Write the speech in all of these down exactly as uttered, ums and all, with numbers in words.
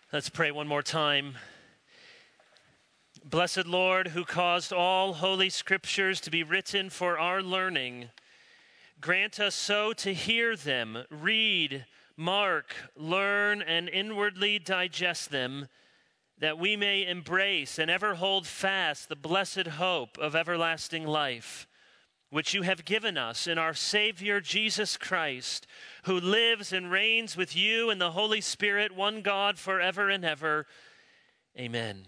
Let's pray one more time. Blessed Lord, who caused all holy scriptures to be written for our learning, grant us so to hear them, read, mark, learn, and inwardly digest them, that we may embrace and ever hold fast the blessed hope of everlasting life, which you have given us in our Savior Jesus Christ, who lives and reigns with you in the Holy Spirit, one God, forever and ever. Amen.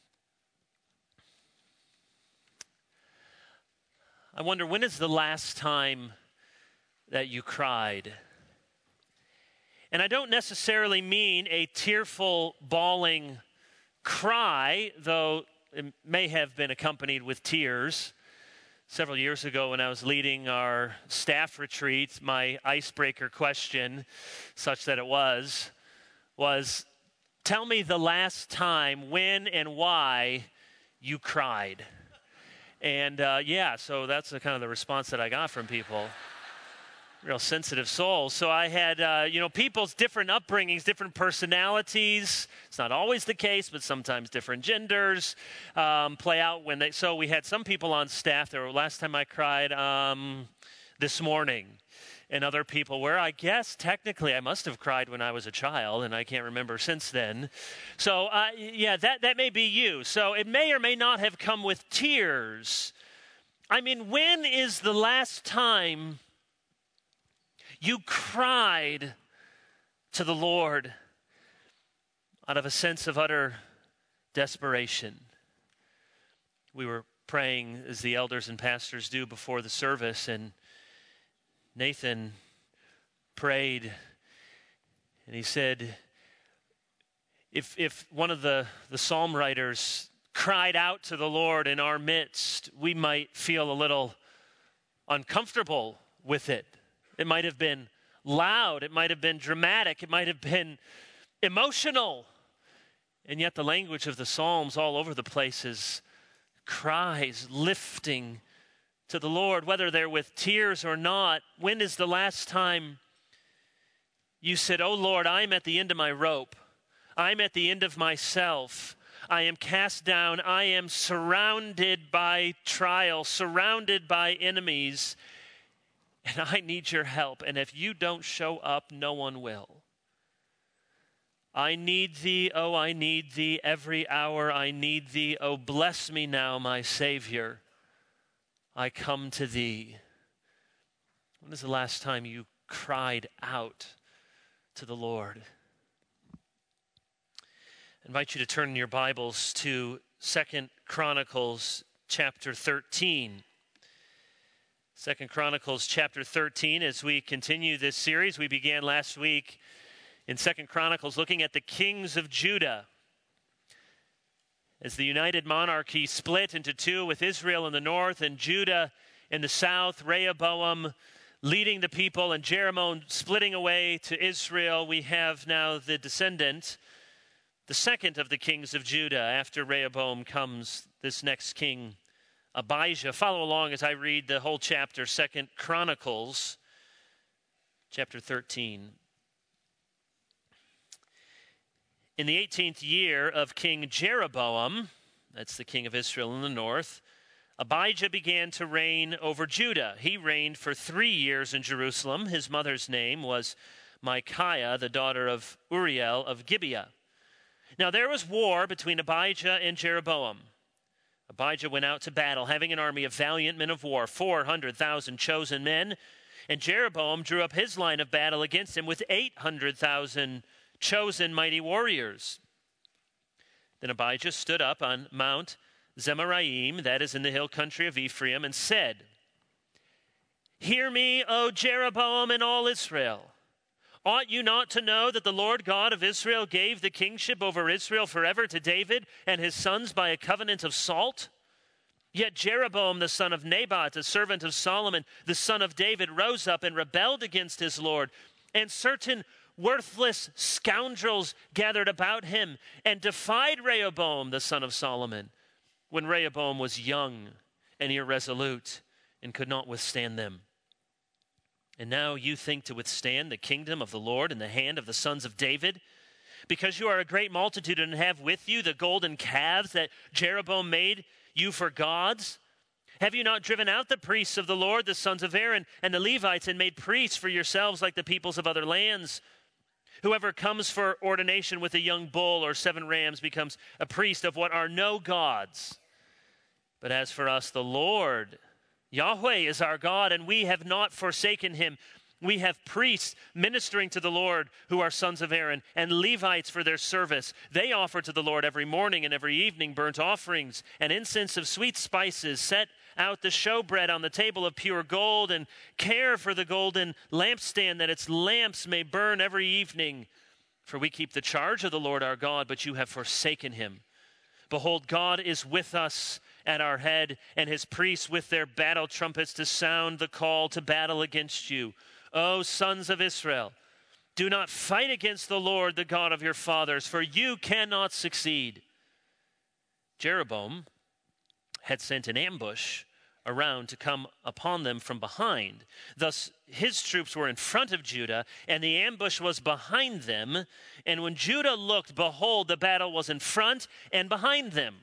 I wonder, when is the last time that you cried? And I don't necessarily mean a tearful, bawling cry, though it may have been accompanied with tears. Several years ago when I was leading our staff retreat, my icebreaker question, such that it was, was, tell me the last time, when and why you cried. And uh, yeah, so that's the kind of the response that I got from people. Real sensitive souls. So I had, uh, you know, people's different upbringings, different personalities. It's not always the case, but sometimes different genders um, play out when they. So we had some people on staff that were, last time I cried um, this morning, and other people where I guess technically I must have cried when I was a child, and I can't remember since then. So uh, yeah, that that may be you. So it may or may not have come with tears. I mean, when is the last time you cried to the Lord out of a sense of utter desperation? We were praying as the elders and pastors do before the service, and Nathan prayed, and he said, if if one of the, the psalm writers cried out to the Lord in our midst, we might feel a little uncomfortable with it. It might have been loud. It might have been dramatic. It might have been emotional. And yet the language of the Psalms all over the place is cries, lifting to the Lord, whether they're with tears or not. When is the last time you said, oh Lord, I'm at the end of my rope. I'm at the end of myself. I am cast down. I am surrounded by trial, surrounded by enemies. And I need your help. And if you don't show up, no one will. I need thee, oh, I need thee. Every hour I need thee. Oh, bless me now, my Savior. I come to thee. When is the last time you cried out to the Lord? I invite you to turn in your Bibles to Second Chronicles chapter thirteen. Second Chronicles chapter thirteen, as we continue this series. We began last week in Second Chronicles looking at the kings of Judah. As the united monarchy split into two, with Israel in the north and Judah in the south, Rehoboam leading the people and Jeroboam splitting away to Israel, we have now the descendant, the second of the kings of Judah. After Rehoboam comes this next king, Abijah. Follow along as I read the whole chapter, Second Chronicles, chapter thirteen. In the eighteenth year of King Jeroboam, that's the king of Israel in the north, Abijah began to reign over Judah. He reigned for three years in Jerusalem. His mother's name was Micaiah, the daughter of Uriel of Gibeah. Now there was war between Abijah and Jeroboam. Abijah went out to battle, having an army of valiant men of war, four hundred thousand chosen men. And Jeroboam drew up his line of battle against him with eight hundred thousand chosen mighty warriors. Then Abijah stood up on Mount Zemaraim, that is in the hill country of Ephraim, and said, hear me, O Jeroboam and all Israel. Ought you not to know that the Lord God of Israel gave the kingship over Israel forever to David and his sons by a covenant of salt? Yet Jeroboam the son of Nebat, a servant of Solomon, the son of David, rose up and rebelled against his Lord, and certain worthless scoundrels gathered about him and defied Rehoboam the son of Solomon, when Rehoboam was young and irresolute and could not withstand them. And now you think to withstand the kingdom of the Lord in the hand of the sons of David? Because you are a great multitude and have with you the golden calves that Jeroboam made you for gods? Have you not driven out the priests of the Lord, the sons of Aaron, and the Levites, and made priests for yourselves like the peoples of other lands? Whoever comes for ordination with a young bull or seven rams becomes a priest of what are no gods. But as for us, the Lord, Yahweh is our God, and we have not forsaken him. We have priests ministering to the Lord who are sons of Aaron, and Levites for their service. They offer to the Lord every morning and every evening burnt offerings and incense of sweet spices, set out the showbread on the table of pure gold, and care for the golden lampstand that its lamps may burn every evening. For we keep the charge of the Lord our God, but you have forsaken him. Behold, God is with us at our head, and his priests with their battle trumpets to sound the call to battle against you. O sons of Israel, do not fight against the Lord, the God of your fathers, for you cannot succeed. Jeroboam had sent an ambush around to come upon them from behind. Thus his troops were in front of Judah, and the ambush was behind them. And when Judah looked, behold, the battle was in front and behind them.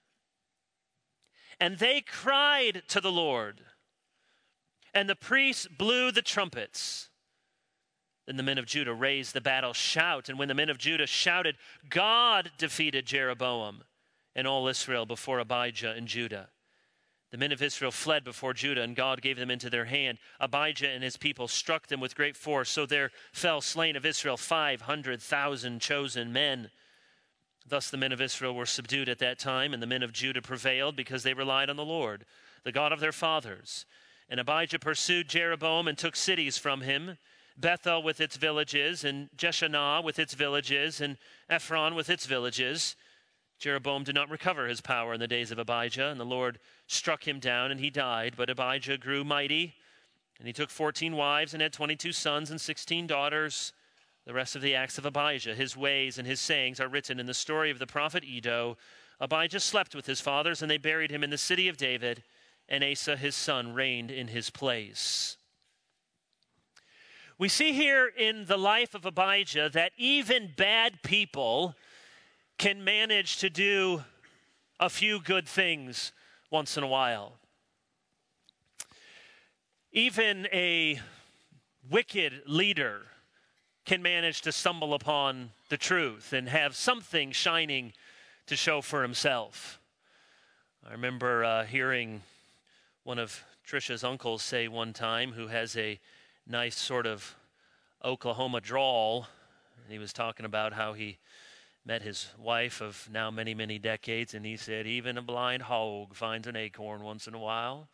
And they cried to the Lord, and the priests blew the trumpets. Then the men of Judah raised the battle shout, and when the men of Judah shouted, God defeated Jeroboam and all Israel before Abijah and Judah. The men of Israel fled before Judah, and God gave them into their hand. Abijah and his people struck them with great force, so there fell slain of Israel five hundred thousand chosen men. Thus the men of Israel were subdued at that time, and the men of Judah prevailed because they relied on the Lord, the God of their fathers. And Abijah pursued Jeroboam and took cities from him, Bethel with its villages, and Jeshanah with its villages, and Ephron with its villages. Jeroboam did not recover his power in the days of Abijah, and the Lord struck him down, and he died. But Abijah grew mighty, and he took fourteen wives and had twenty-two sons and sixteen daughters. The rest of the acts of Abijah, his ways and his sayings, are written in the story of the prophet Iddo. Abijah slept with his fathers, and they buried him in the city of David, and Asa his son reigned in his place. We see here in the life of Abijah that even bad people can manage to do a few good things once in a while. Even a wicked leader can manage to stumble upon the truth and have something shining to show for himself. I remember uh, hearing one of Trisha's uncles say one time, who has a nice sort of Oklahoma drawl. He was talking about how he met his wife of now many, many decades, and he said, even a blind hog finds an acorn once in a while.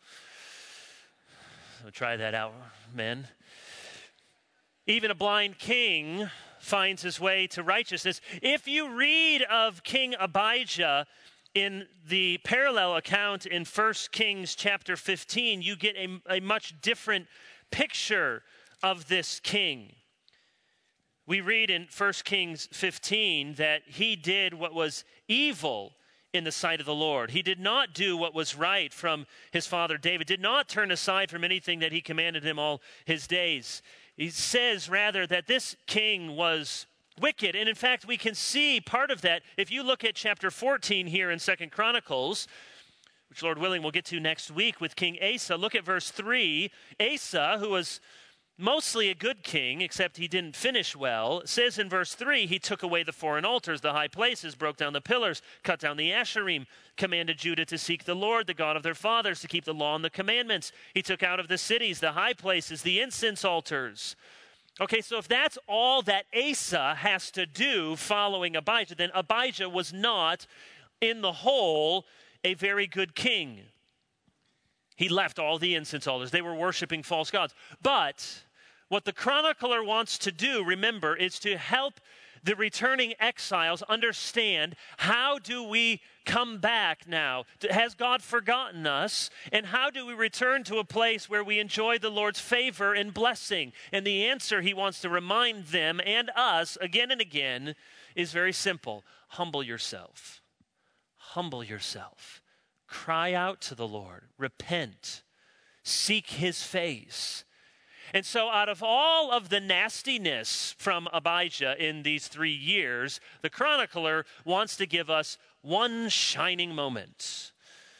So try that out, men. Even a blind king finds his way to righteousness. If you read of King Abijah in the parallel account in First Kings chapter fifteen, you get a, a much different picture of this king. We read in First Kings fifteen that he did what was evil in the sight of the Lord. He did not do what was right from his father David, did not turn aside from anything that he commanded him all his days. He says rather that this king was wicked. And in fact, we can see part of that if you look at chapter fourteen here in Second Chronicles, which Lord willing we'll get to next week with King Asa. Look at verse three. Asa, who was mostly a good king, except he didn't finish well, says in verse three, he took away the foreign altars, the high places, broke down the pillars, cut down the Asherim, commanded Judah to seek the Lord, the God of their fathers, to keep the law and the commandments. He took out of the cities the high places, the incense altars. Okay, so if that's all that Asa has to do following Abijah, then Abijah was not, in the whole, a very good king. He left all the incense altars. They were worshiping false gods. But what the chronicler wants to do, remember, is to help the returning exiles understand, how do we come back now? Has God forgotten us? And how do we return to a place where we enjoy the Lord's favor and blessing? And the answer he wants to remind them and us again and again is very simple. Humble yourself. Humble yourself. Cry out to the Lord. Repent. Seek his face. And so out of all of the nastiness from Abijah in these three years, the chronicler wants to give us one shining moment.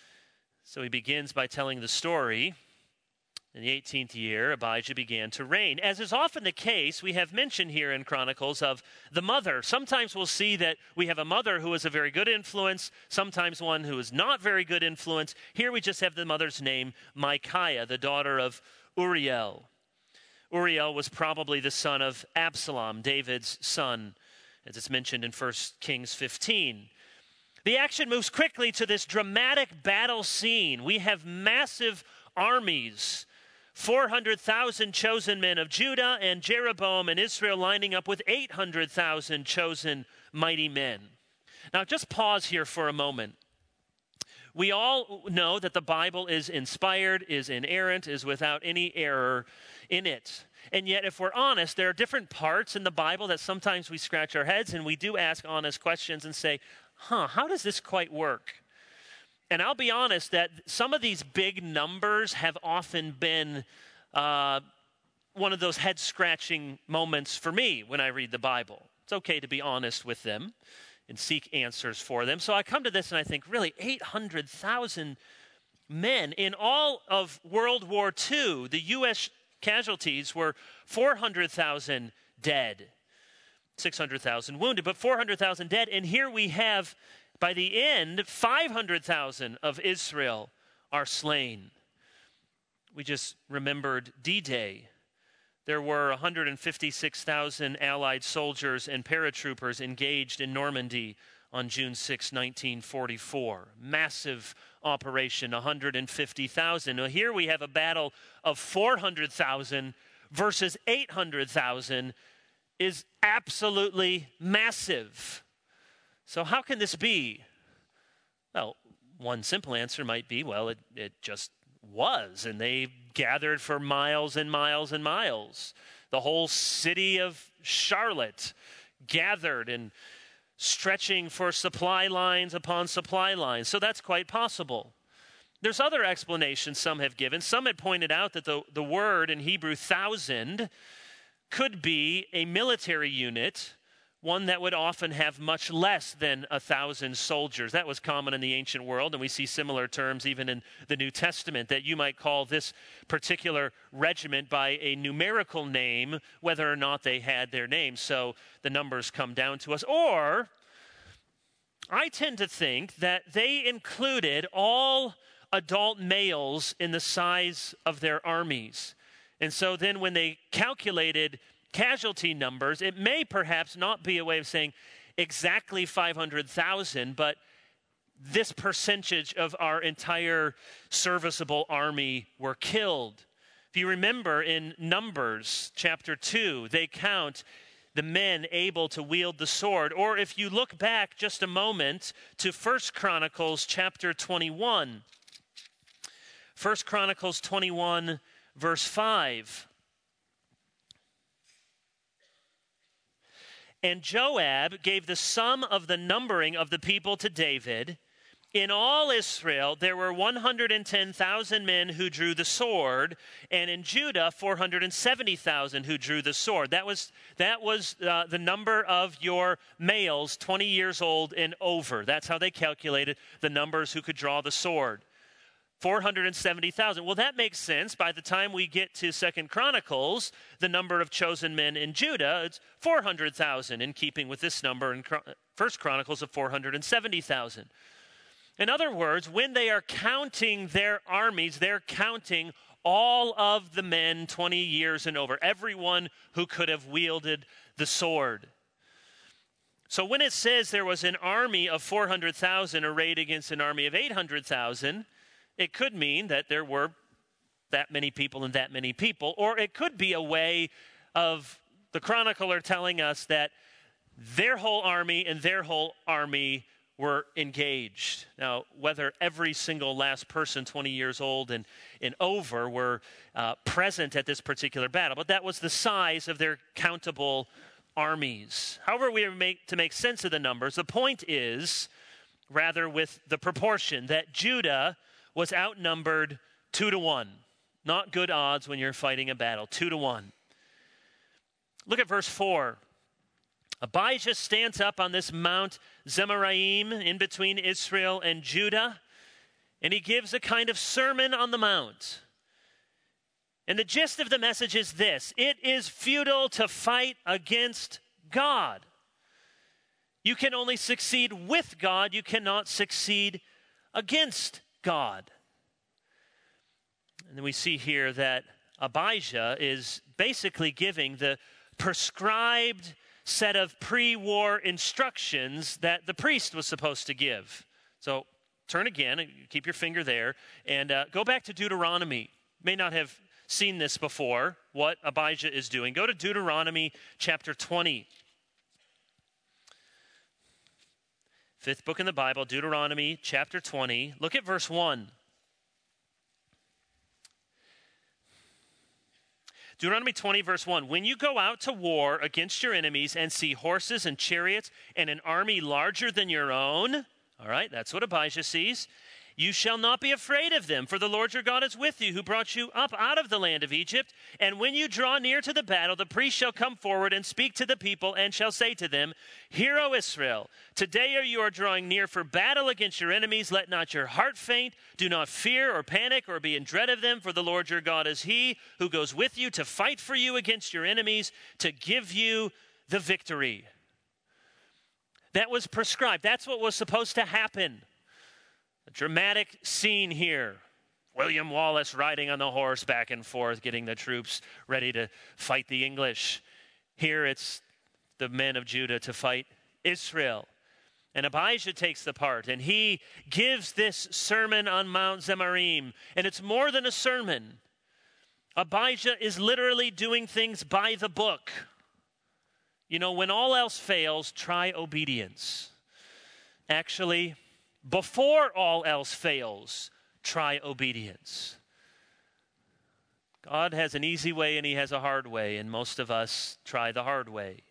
So he begins by telling the story. In the eighteenth year, Abijah began to reign. As is often the case, we have mention here in Chronicles of the mother. Sometimes we'll see that we have a mother who is a very good influence, sometimes one who is not very good influence. Here we just have the mother's name, Micaiah, the daughter of Uriel. Uriel was probably the son of Absalom, David's son, as it's mentioned in First Kings fifteen. The action moves quickly to this dramatic battle scene. We have massive armies, four hundred thousand chosen men of Judah and Jeroboam and Israel lining up with eight hundred thousand chosen mighty men. Now just pause here for a moment. We all know that the Bible is inspired, is inerrant, is without any error in it. And yet, if we're honest, there are different parts in the Bible that sometimes we scratch our heads and we do ask honest questions and say, huh, how does this quite work? And I'll be honest that some of these big numbers have often been uh, one of those head-scratching moments for me when I read the Bible. It's okay to be honest with them and seek answers for them. So I come to this and I think, really, eight hundred thousand men. In all of World War Two, the U S casualties were four hundred thousand dead, six hundred thousand wounded, but four hundred thousand dead. And here we have, by the end, five hundred thousand of Israel are slain. We just remembered D-Day. There were one hundred fifty-six thousand Allied soldiers and paratroopers engaged in Normandy on June sixth, nineteen forty-four. Massive operation, one hundred fifty thousand. Now here we have a battle of four hundred thousand versus eight hundred thousand is absolutely massive. So how can this be? Well, one simple answer might be, well, it, it just was, and they gathered for miles and miles and miles. The whole city of Charlotte gathered and stretching for supply lines upon supply lines. So that's quite possible. There's other explanations some have given. Some had pointed out that the, the word in Hebrew, thousand, could be a military unit, one that would often have much less than a thousand soldiers. That was common in the ancient world, and we see similar terms even in the New Testament, that you might call this particular regiment by a numerical name, whether or not they had their name. So the numbers come down to us. Or I tend to think that they included all adult males in the size of their armies. And so then when they calculated casualty numbers, it may perhaps not be a way of saying exactly five hundred thousand, but this percentage of our entire serviceable army were killed. If you remember in Numbers chapter two, they count the men able to wield the sword. Or if you look back just a moment to First Chronicles chapter twenty-one, First Chronicles twenty-one, verse five. And Joab gave the sum of the numbering of the people to David. In all Israel, there were one hundred ten thousand men who drew the sword, and in Judah, four hundred seventy thousand who drew the sword. That was, that was uh, the number of your males, twenty years old and over. That's how they calculated the numbers who could draw the sword. four hundred seventy thousand. Well, that makes sense. By the time we get to Second Chronicles, the number of chosen men in Judah, it's four hundred thousand, in keeping with this number in First Chronicles of four hundred seventy thousand. In other words, when they are counting their armies, they're counting all of the men twenty years and over, everyone who could have wielded the sword. So when it says there was an army of four hundred thousand arrayed against an army of eight hundred thousand, it could mean that there were that many people and that many people, or it could be a way of the chronicler telling us that their whole army and their whole army were engaged. Now, whether every single last person twenty years old and, and over were uh, present at this particular battle, but that was the size of their countable armies. However we are make, to make sense of the numbers, the point is, rather with the proportion, that Judah was outnumbered two to one. Not good odds when you're fighting a battle. Two to one. Look at verse four. Abijah stands up on this Mount Zemaraim in between Israel and Judah, and he gives a kind of sermon on the mount. And the gist of the message is this: it is futile to fight against God. You can only succeed with God. You cannot succeed against God. And then we see here that Abijah is basically giving the prescribed set of pre-war instructions that the priest was supposed to give. So turn again, keep your finger there, and uh, go back to Deuteronomy. You may not have seen this before, what Abijah is doing. Go to Deuteronomy chapter twenty. Fifth book in the Bible, Deuteronomy chapter twenty. Look at verse one. Deuteronomy twenty, verse one. When you go out to war against your enemies and see horses and chariots and an army larger than your own, all right, that's what Abijah sees, you shall not be afraid of them, for the Lord your God is with you, who brought you up out of the land of Egypt. And when you draw near to the battle, the priest shall come forward and speak to the people and shall say to them, Hear, O Israel, today you are drawing near for battle against your enemies. Let not your heart faint. Do not fear or panic or be in dread of them, for the Lord your God is he who goes with you to fight for you against your enemies, to give you the victory. That was prescribed. That's what was supposed to happen. A dramatic scene here. William Wallace riding on the horse back and forth, getting the troops ready to fight the English. Here it's the men of Judah to fight Israel. And Abijah takes the part, and he gives this sermon on Mount Zemaraim. And it's more than a sermon. Abijah is literally doing things by the book. You know, when all else fails, try obedience. Actually, before all else fails, try obedience. God has an easy way and he has a hard way, and most of us try the hard way.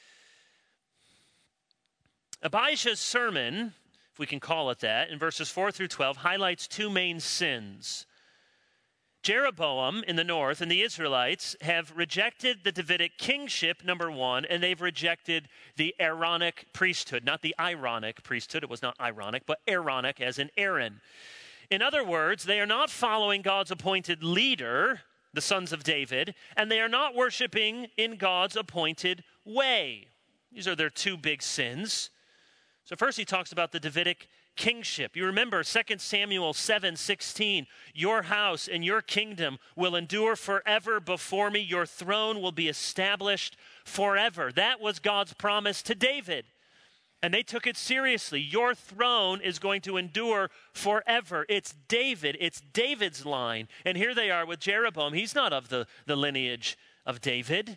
Abijah's sermon, if we can call it that, in verses four through twelve, highlights two main sins. Jeroboam in the north and the Israelites have rejected the Davidic kingship, number one, and they've rejected the Aaronic priesthood. Not the ironic priesthood. It was not ironic, but Aaronic as in Aaron. In other words, they are not following God's appointed leader, the sons of David, and they are not worshiping in God's appointed way. These are their two big sins. So first he talks about the Davidic kingship. You remember Second Samuel seven sixteen, your house and your kingdom will endure forever before me. Your throne will be established forever. That was God's promise to David. And they took it seriously. Your throne is going to endure forever. It's David. It's David's line. And here they are with Jeroboam. He's not of the, the lineage of David.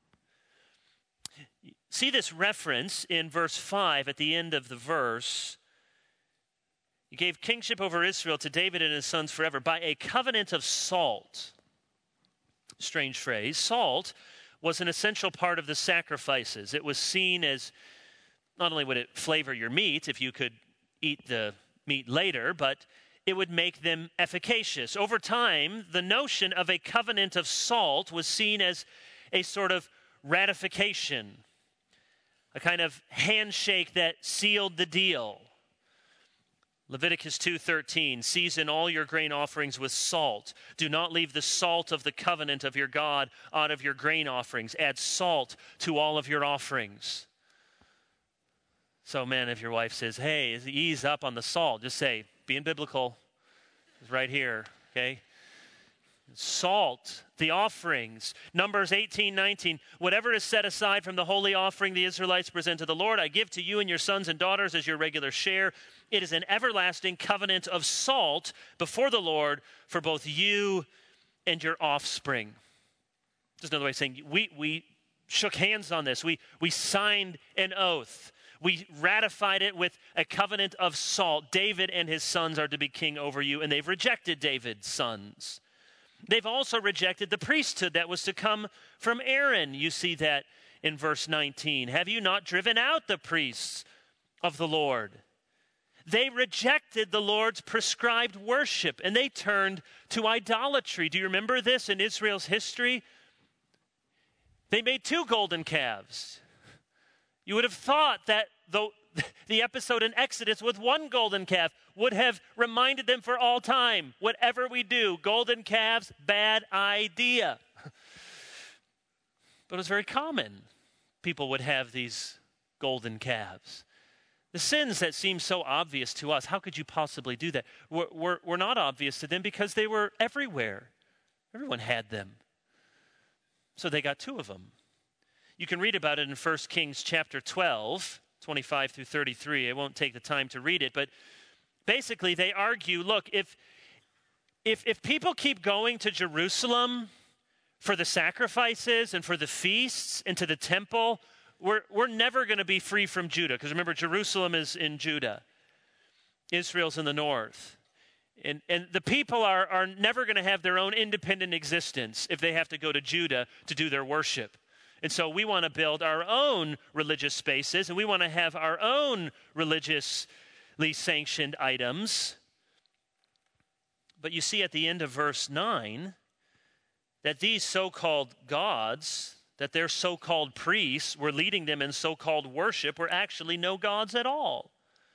See this reference in verse five at the end of the verse. He gave kingship over Israel to David and his sons forever by a covenant of salt. Strange phrase. Salt was an essential part of the sacrifices. It was seen as, not only would it flavor your meat if you could eat the meat later, but it would make them efficacious. Over time, the notion of a covenant of salt was seen as a sort of ratification, a kind of handshake that sealed the deal. Leviticus two thirteen, season all your grain offerings with salt. Do not leave the salt of the covenant of your God out of your grain offerings. Add salt to all of your offerings. So, man, if your wife says, hey, ease up on the salt, just say, being biblical, it's right here, okay? Salt, the offerings. Numbers eighteen nineteen, whatever is set aside from the holy offering the Israelites present to the Lord, I give to you and your sons and daughters as your regular share. It is an everlasting covenant of salt before the Lord for both you and your offspring. Just another way of saying, we, we shook hands on this. We, we signed an oath. We ratified it with a covenant of salt. David and his sons are to be king over you, and they've rejected David's sons. They've also rejected the priesthood that was to come from Aaron. You see that in verse nineteen. Have you not driven out the priests of the Lord? They rejected the Lord's prescribed worship, and they turned to idolatry. Do you remember this in Israel's history? They made two golden calves. You would have thought that the, the episode in Exodus with one golden calf would have reminded them for all time, whatever we do, golden calves, bad idea. But it was very common. People would have these golden calves. The sins that seem so obvious to us, how could you possibly do that? Were, were, were not obvious to them because they were everywhere. Everyone had them. So they got two of them. You can read about it in First Kings chapter twelve, twenty-five through thirty-three. I won't take the time to read it, but basically they argue, look, if, if, if people keep going to Jerusalem for the sacrifices and for the feasts and to the temple, we're, we're never going to be free from Judah. Because remember, Jerusalem is in Judah. Israel's in the north. And, and the people are, are never going to have their own independent existence if they have to go to Judah to do their worship. And so we want to build our own religious spaces, and we want to have our own religiously sanctioned items. But you see at the end of verse nine that these so-called gods, that their so-called priests were leading them in so-called worship, were actually no gods at all.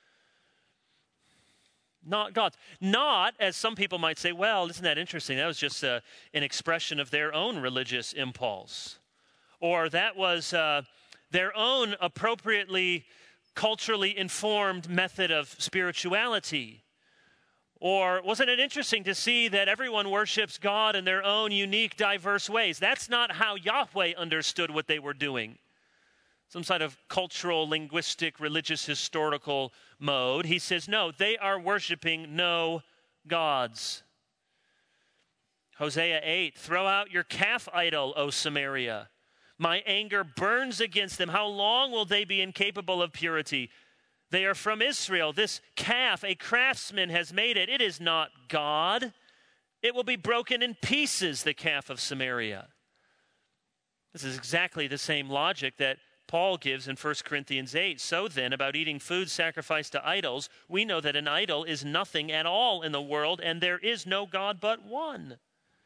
Not gods. Not, as some people might say, well, isn't that interesting? That was just a, an expression of their own religious impulse. Or that was uh, their own appropriately culturally informed method of spirituality. Or wasn't it interesting to see that everyone worships God in their own unique, diverse ways? That's not how Yahweh understood what they were doing. Some sort of cultural, linguistic, religious, historical mode. He says, no, they are worshiping no gods. Hosea eight, throw out your calf idol, O Samaria. My anger burns against them. How long will they be incapable of purity? They are from Israel. This calf, a craftsman has made it. It is not God. It will be broken in pieces, the calf of Samaria. This is exactly the same logic that Paul gives in First Corinthians eight. So then, about eating food sacrificed to idols, we know that an idol is nothing at all in the world, and there is no God but one.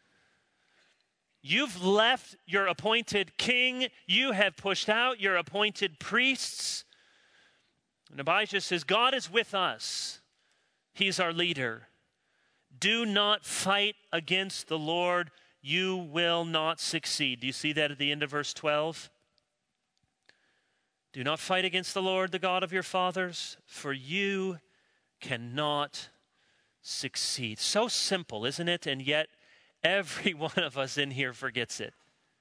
You've left your appointed king. You have pushed out your appointed priests. And Abijah says, God is with us. He's our leader. Do not fight against the Lord. You will not succeed. Do you see that at the end of verse twelve? Do not fight against the Lord, the God of your fathers, for you cannot succeed. So simple, isn't it? And yet, every one of us in here forgets it.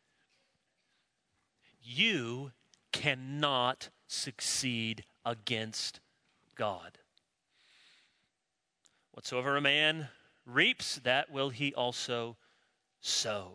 You cannot succeed against God. Whatsoever a man reaps, that will he also sow.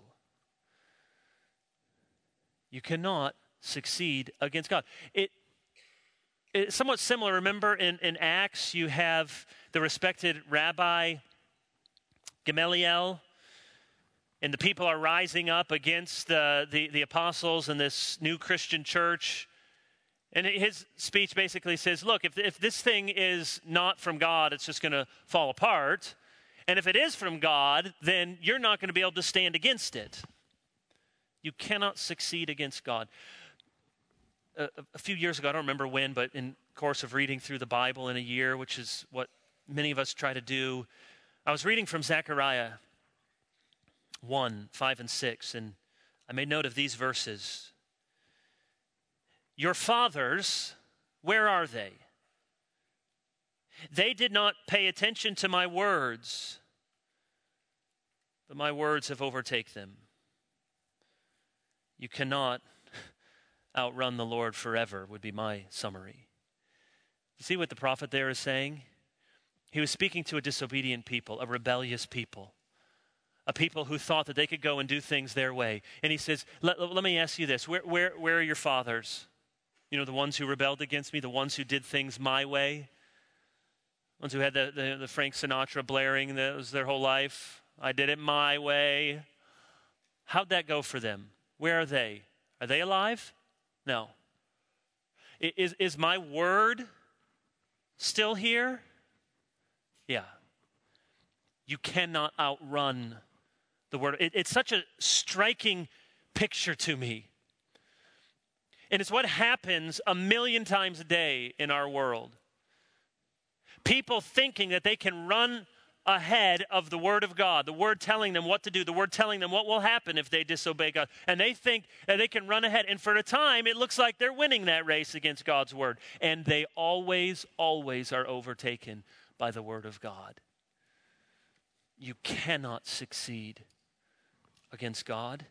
You cannot succeed against God. It, it's somewhat similar. Remember in, in Acts, you have the respected Rabbi Gamaliel, and the people are rising up against the, the, the apostles and this new Christian church. And his speech basically says, look, if, if this thing is not from God, it's just going to fall apart. And if it is from God, then you're not going to be able to stand against it. You cannot succeed against God. A, a few years ago, I don't remember when, but in the course of reading through the Bible in a year, which is what many of us try to do, I was reading from Zechariah one, five, and six, and I made note of these verses. Your fathers, where are they? They did not pay attention to my words, but my words have overtaken them. You cannot outrun the Lord forever, would be my summary. You see what the prophet there is saying? He was speaking to a disobedient people, a rebellious people, a people who thought that they could go and do things their way. And he says, let, let me ask you this, where, where, where are your fathers? You know, the ones who rebelled against me, the ones who did things my way, the ones who had the, the, the Frank Sinatra blaring, that was their whole life. I did it my way. How'd that go for them? Where are they? Are they alive? No. Is, is my word still here? Yeah. You cannot outrun the word. It, it's such a striking picture to me. And it's what happens a million times a day in our world. People thinking that they can run ahead of the word of God, the word telling them what to do, the word telling them what will happen if they disobey God. And they think that they can run ahead. And for a time, it looks like they're winning that race against God's word. And they always, always are overtaken by the word of God. You cannot succeed against God.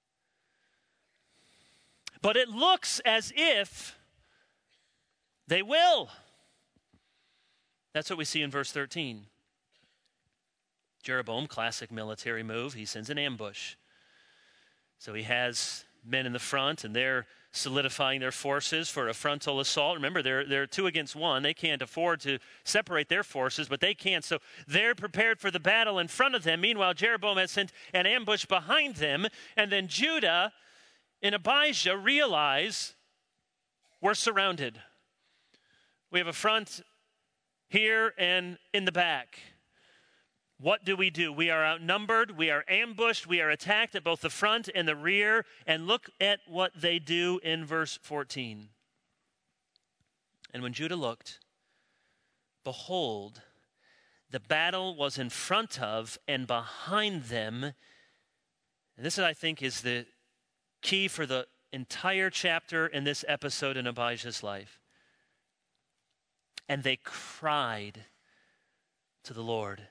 But it looks as if they will. That's what we see in verse thirteen. Jeroboam, classic military move, he sends an ambush. So he has men in the front, and they're solidifying their forces for a frontal assault. Remember, they're, they're two against one. They can't afford to separate their forces, but they can't. So they're prepared for the battle in front of them. Meanwhile, Jeroboam has sent an ambush behind them, and then Judah and Abijah realize we're surrounded. We have a front here and in the back. What do we do? We are outnumbered, we are ambushed, we are attacked at both the front and the rear. And look at what they do in verse fourteen. And when Judah looked, behold, the battle was in front of and behind them. And this, I think, is the key for the entire chapter in this episode in Abijah's life. And they cried to the Lord.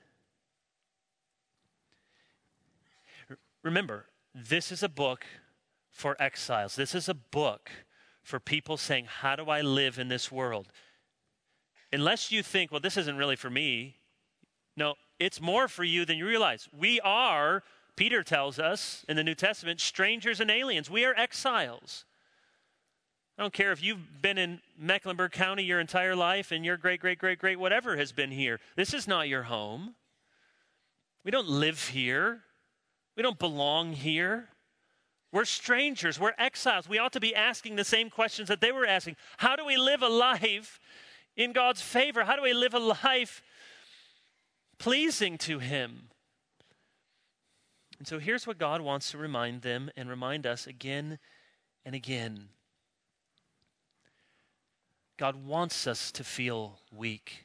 Remember, this is a book for exiles. This is a book for people saying, how do I live in this world? Unless you think, well, this isn't really for me. No, it's more for you than you realize. We are, Peter tells us in the New Testament, strangers and aliens. We are exiles. I don't care if you've been in Mecklenburg County your entire life and your great, great, great, great, whatever has been here. This is not your home. We don't live here. We don't belong here. We're strangers. We're exiles. We ought to be asking the same questions that they were asking. How do we live a life in God's favor? How do we live a life pleasing to Him? And so here's what God wants to remind them and remind us again and again. God wants us to feel weak.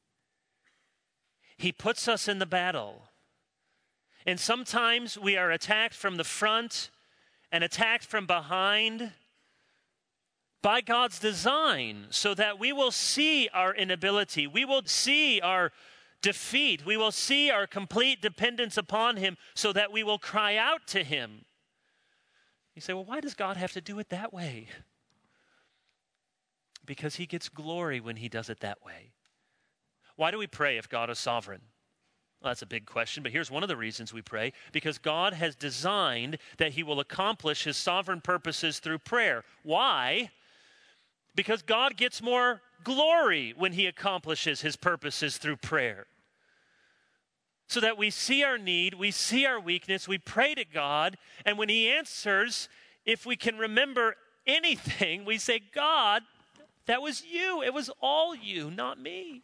He puts us in the battle. And sometimes we are attacked from the front and attacked from behind by God's design so that we will see our inability. We will see our defeat. We will see our complete dependence upon Him so that we will cry out to Him. You say, well, why does God have to do it that way? Because He gets glory when He does it that way. Why do we pray if God is sovereign? Well, that's a big question, but here's one of the reasons we pray. Because God has designed that He will accomplish His sovereign purposes through prayer. Why? Because God gets more glory when He accomplishes His purposes through prayer. So that we see our need, we see our weakness, we pray to God, and when He answers, if we can remember anything, we say, God, that was you. It was all you, not me.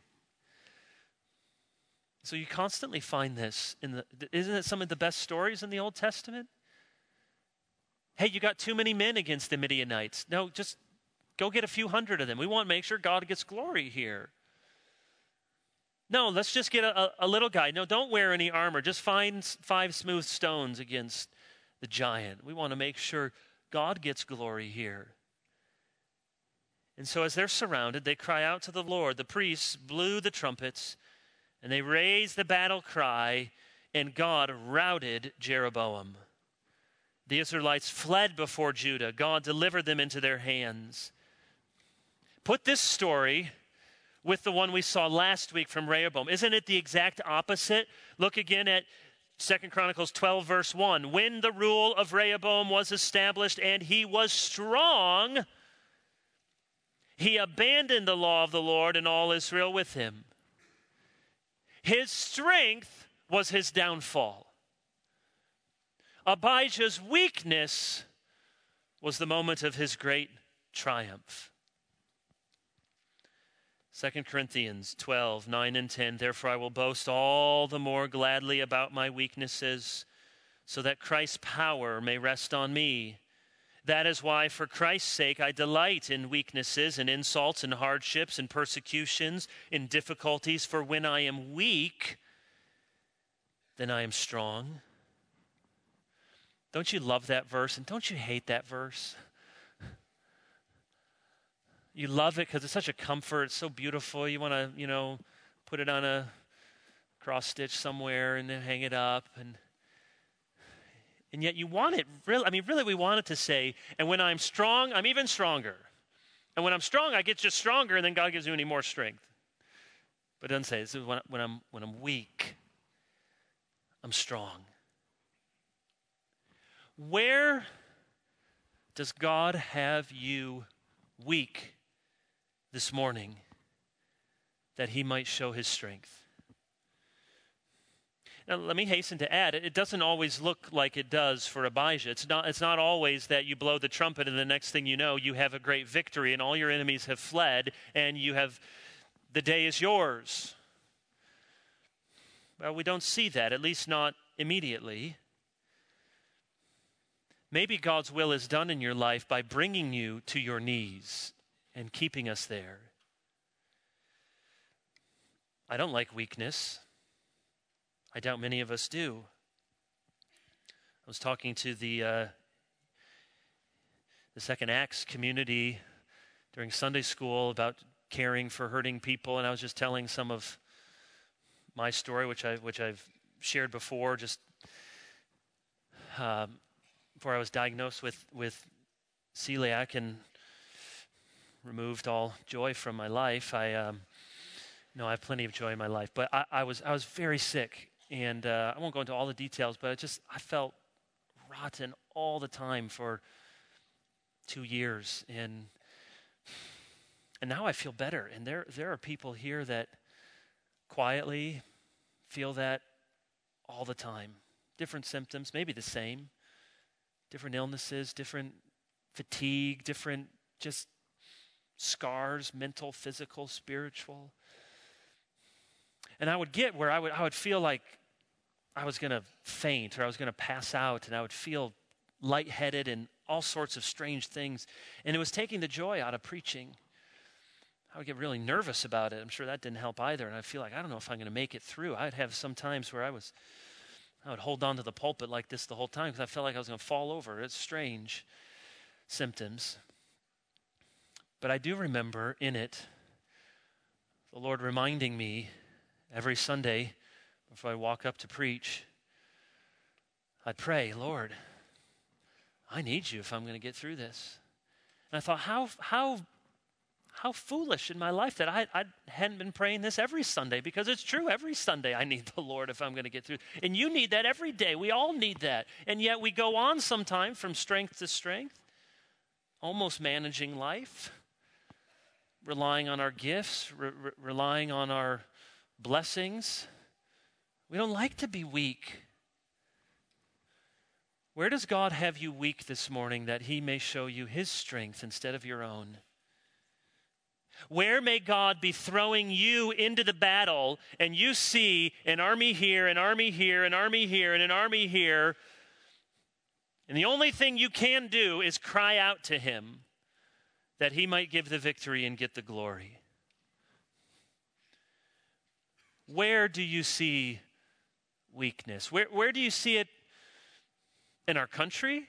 So you constantly find this in the, isn't it some of the best stories in the Old Testament? Hey, you got too many men against the Midianites. No, just go get a few hundred of them. We want to make sure God gets glory here. No, let's just get a, a little guy. No, don't wear any armor. Just find five smooth stones against the giant. We want to make sure God gets glory here. And so as they're surrounded, they cry out to the Lord. The priests blew the trumpets, and they raised the battle cry, and God routed Jeroboam. The Israelites fled before Judah. God delivered them into their hands. Put this story with the one we saw last week from Rehoboam. Isn't it the exact opposite? Look again at Second Chronicles twelve, verse one. When the rule of Rehoboam was established and he was strong, he abandoned the law of the Lord and all Israel with him. His strength was his downfall. Abijah's weakness was the moment of his great triumph. Second Corinthians twelve, nine and ten, therefore I will boast all the more gladly about my weaknesses, so that Christ's power may rest on me. That is why, for Christ's sake, I delight in weaknesses and insults and hardships and persecutions, in difficulties, for when I am weak, then I am strong. Don't you love that verse? And don't you hate that verse? You love it because it's such a comfort. It's so beautiful. You want to, you know, put it on a cross stitch somewhere and then hang it up. And and yet you want it, really, I mean, really we want it to say, and when I'm strong, I'm even stronger. And when I'm strong, I get just stronger, and then God gives me any more strength. But it doesn't say, this is when, when, I'm, when I'm weak, I'm strong. Where does God have you weak this morning that he might show his strength? Now, let me hasten to add, it doesn't always look like it does for Abijah. It's not, it's not always that you blow the trumpet and the next thing you know, you have a great victory and all your enemies have fled and you have, the day is yours. Well, we don't see that, at least not immediately. Maybe God's will is done in your life by bringing you to your knees and keeping us there. I don't like weakness. I doubt many of us do. I was talking to the uh, the Second Acts community during Sunday school about caring for hurting people, and I was just telling some of my story, which I which I've shared before, just um, before I was diagnosed with with celiac and removed all joy from my life. I um, no, I have plenty of joy in my life, but I, I was I was very sick. And uh, I won't go into all the details, but I just, I felt rotten all the time for two years. And and now I feel better. And there there are people here that quietly feel that all the time. Different symptoms, maybe the same. Different illnesses, different fatigue, different just scars, mental, physical, spiritual. And I would get where I would I would feel like I was going to faint or I was going to pass out, and I would feel lightheaded and all sorts of strange things. And it was taking the joy out of preaching. I would get really nervous about it. I'm sure that didn't help either. And I feel like, I don't know if I'm going to make it through. I'd have some times where I was, I would hold on to the pulpit like this the whole time because I felt like I was going to fall over. It's strange symptoms. But I do remember in it, the Lord reminding me every Sunday before I walk up to preach, I'd pray, Lord, I need you if I'm going to get through this. And I thought, how how how foolish in my life that I, I hadn't been praying this every Sunday, because it's true, every Sunday I need the Lord if I'm going to get through. And you need that every day. We all need that. And yet we go on sometime from strength to strength, almost managing life, relying on our gifts, re- re- relying on our blessings. We don't like to be weak. Where does God have you weak this morning that he may show you his strength instead of your own? Where may God be throwing you into the battle and you see an army here, an army here, an army here, and an army here, and the only thing you can do is cry out to him that he might give the victory and get the glory? Where do you see weakness? Where, where do you see it in our country?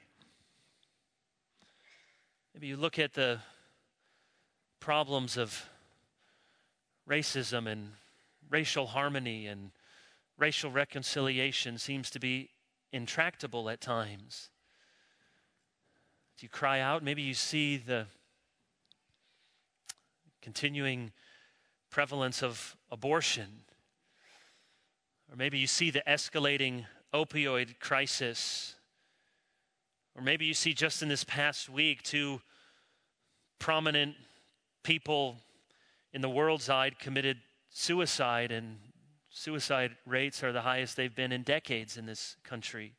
Maybe you look at the problems of racism and racial harmony, and racial reconciliation seems to be intractable at times. Do you cry out? Maybe you see the continuing prevalence of abortion. Or maybe you see the escalating opioid crisis. Or maybe you see just in this past week two prominent people in the world's eye committed suicide, and suicide rates are the highest they've been in decades in this country.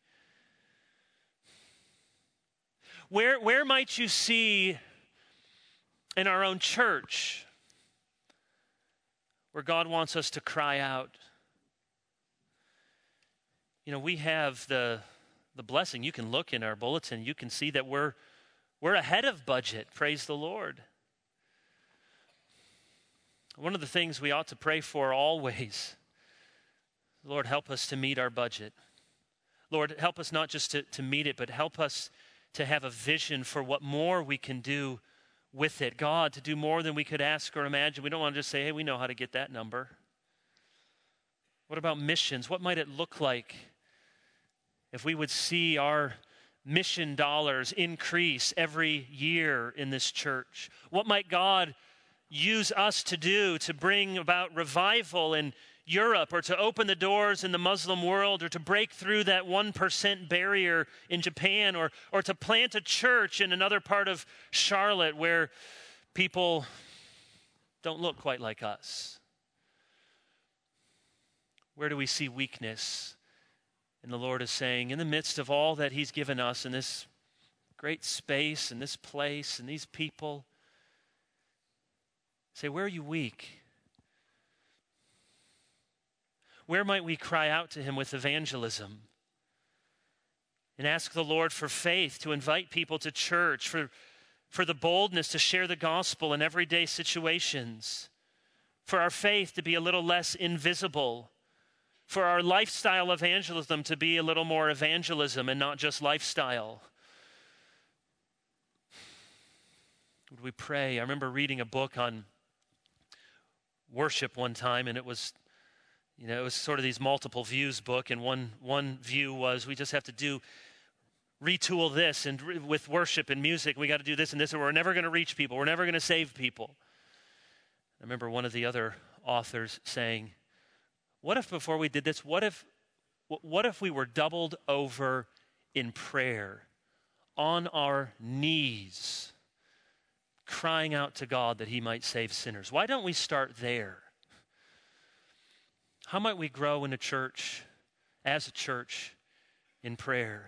Where, where might you see in our own church where God wants us to cry out. You know, we have the the blessing. You can look in our bulletin. You can see that we're we're ahead of budget. Praise the Lord. One of the things we ought to pray for always, Lord, help us to meet our budget. Lord, help us not just to, to meet it, but help us to have a vision for what more we can do with it. God, to do more than we could ask or imagine. We don't want to just say, hey, we know how to get that number. What about missions? What might it look like if we would see our mission dollars increase every year in this church? What might God use us to do to bring about revival in Europe, or to open the doors in the Muslim world, or to break through that one percent barrier in Japan, or, or to plant a church in another part of Charlotte where people don't look quite like us? Where do we see weakness? And the Lord is saying, in the midst of all that he's given us in this great space, in this place, and these people, say, where are you weak? Where might we cry out to him with evangelism and ask the Lord for faith to invite people to church, for, for the boldness to share the gospel in everyday situations, for our faith to be a little less invisible, for our lifestyle evangelism to be a little more evangelism and not just lifestyle? Would we pray? I remember reading a book on worship one time, and it was, you know, it was sort of these multiple views book, and one one view was we just have to do, retool this, and re- with worship and music, we got to do this and this, or we're never going to reach people, we're never going to save people. I remember one of the other authors saying, what if before we did this, what if, what if we were doubled over in prayer, on our knees, crying out to God that he might save sinners? Why don't we start there? How might we grow in a church, as a church, in prayer?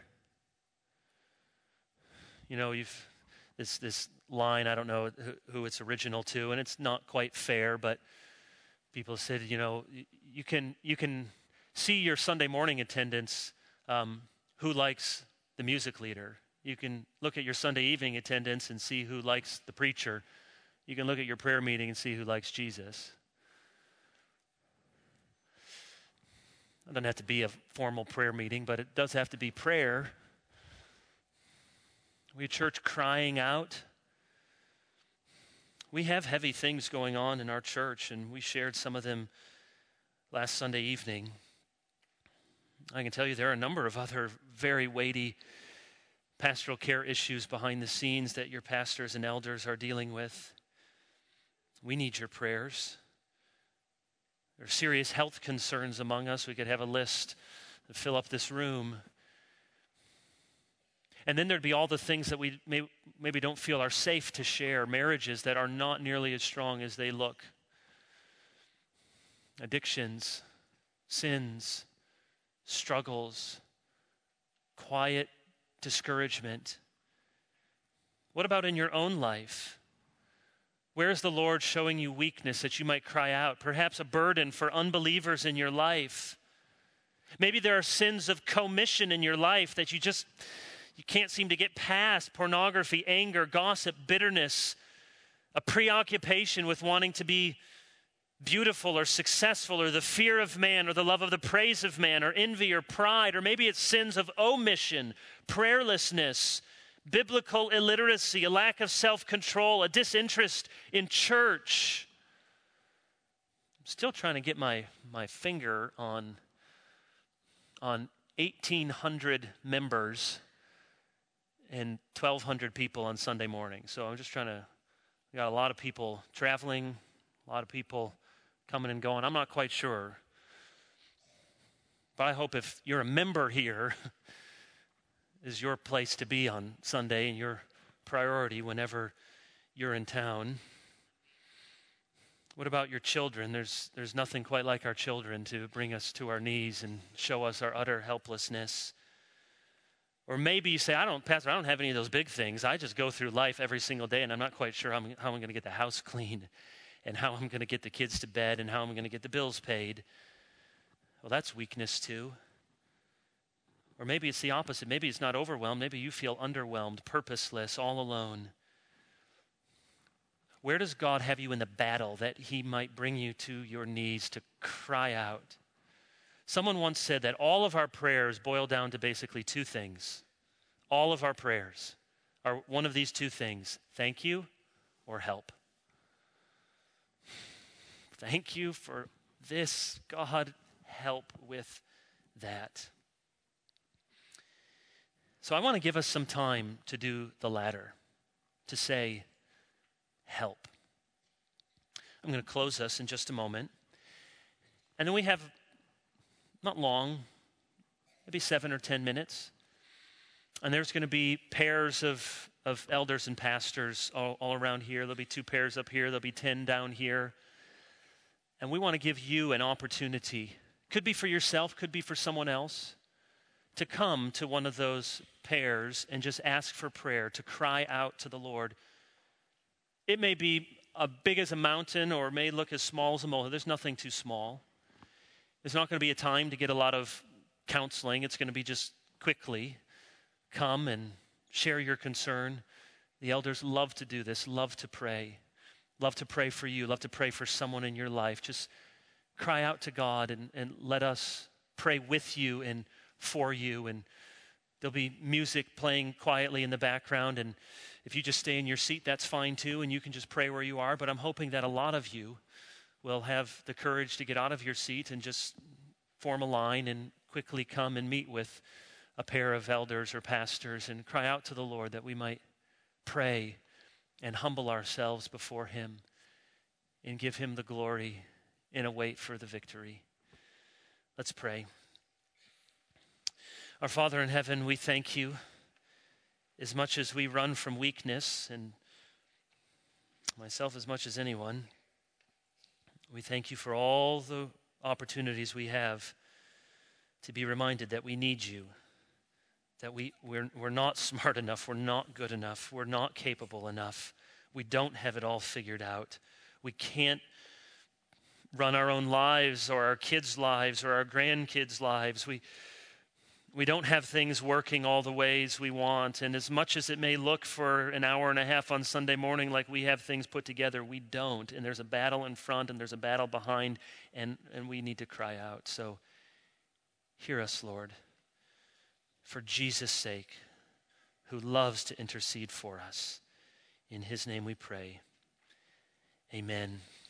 You know, you've this this line, I don't know who, who it's original to, and it's not quite fair, but people said, you know, you can you can see your Sunday morning attendance, um, who likes the music leader. You can look at your Sunday evening attendance and see who likes the preacher. You can look at your prayer meeting and see who likes Jesus. It doesn't have to be a formal prayer meeting, but it does have to be prayer. We a church crying out. We have heavy things going on in our church, and we shared some of them last Sunday evening. I can tell you there are a number of other very weighty pastoral care issues behind the scenes that your pastors and elders are dealing with. We need your prayers. There are serious health concerns among us. We could have a list to fill up this room. And then there'd be all the things that we may, maybe don't feel are safe to share, marriages that are not nearly as strong as they look, addictions, sins, struggles, quiet discouragement. What about in your own life? Where is the Lord showing you weakness that you might cry out? Perhaps a burden for unbelievers in your life. Maybe there are sins of commission in your life that you just, you can't seem to get past. Pornography, anger, gossip, bitterness, a preoccupation with wanting to be beautiful or successful, or the fear of man, or the love of the praise of man, or envy or pride, or maybe it's sins of omission, prayerlessness, biblical illiteracy, a lack of self-control, a disinterest in church. I'm still trying to get my, my finger on, on eighteen hundred members and twelve hundred people on Sunday morning. So I'm just trying to, we got a lot of people traveling, a lot of people coming and going. I'm not quite sure. But I hope if you're a member here, is your place to be on Sunday and your priority whenever you're in town. What about your children? There's there's nothing quite like our children to bring us to our knees and show us our utter helplessness. Or maybe you say, I don't, Pastor, I don't have any of those big things. I just go through life every single day, and I'm not quite sure how I'm, how I'm going to get the house clean and how I'm going to get the kids to bed and how I'm going to get the bills paid. Well, that's weakness too. Or maybe it's the opposite. Maybe it's not overwhelmed. Maybe you feel underwhelmed, purposeless, all alone. Where does God have you in the battle that he might bring you to your knees to cry out? Someone once said that all of our prayers boil down to basically two things. All of our prayers are one of these two things: thank you or help. Thank you for this, God, help with that. So I want to give us some time to do the latter, to say, help. I'm going to close us in just a moment. And then we have, not long, maybe seven or ten minutes. And there's going to be pairs of, of elders and pastors all, all around here. There'll be two pairs up here. There'll be ten down here. And we want to give you an opportunity, could be for yourself, could be for someone else, to come to one of those pairs and just ask for prayer, to cry out to the Lord. It may be as big as a mountain or it may look as small as a molehill. There's nothing too small. There's not going to be a time to get a lot of counseling. It's going to be just quickly come and share your concern. The elders love to do this, love to pray. Love to pray for you, love to pray for someone in your life. Just cry out to God and, and let us pray with you and for you. And there'll be music playing quietly in the background. And if you just stay in your seat, that's fine too. And you can just pray where you are. But I'm hoping that a lot of you will have the courage to get out of your seat and just form a line and quickly come and meet with a pair of elders or pastors and cry out to the Lord that we might pray and humble ourselves before him and give him the glory and await for the victory. Let's pray. Our Father in heaven, we thank you as much as we run from weakness, and myself as much as anyone. We thank you for all the opportunities we have to be reminded that we need you, that we, we're, we're not smart enough, we're not good enough, we're not capable enough. We don't have it all figured out. We can't run our own lives or our kids' lives or our grandkids' lives. We, we don't have things working all the ways we want. And as much as it may look for an hour and a half on Sunday morning like we have things put together, we don't. And there's a battle in front and there's a battle behind, and, and we need to cry out. So hear us, Lord, for Jesus' sake, who loves to intercede for us. In his name we pray. Amen.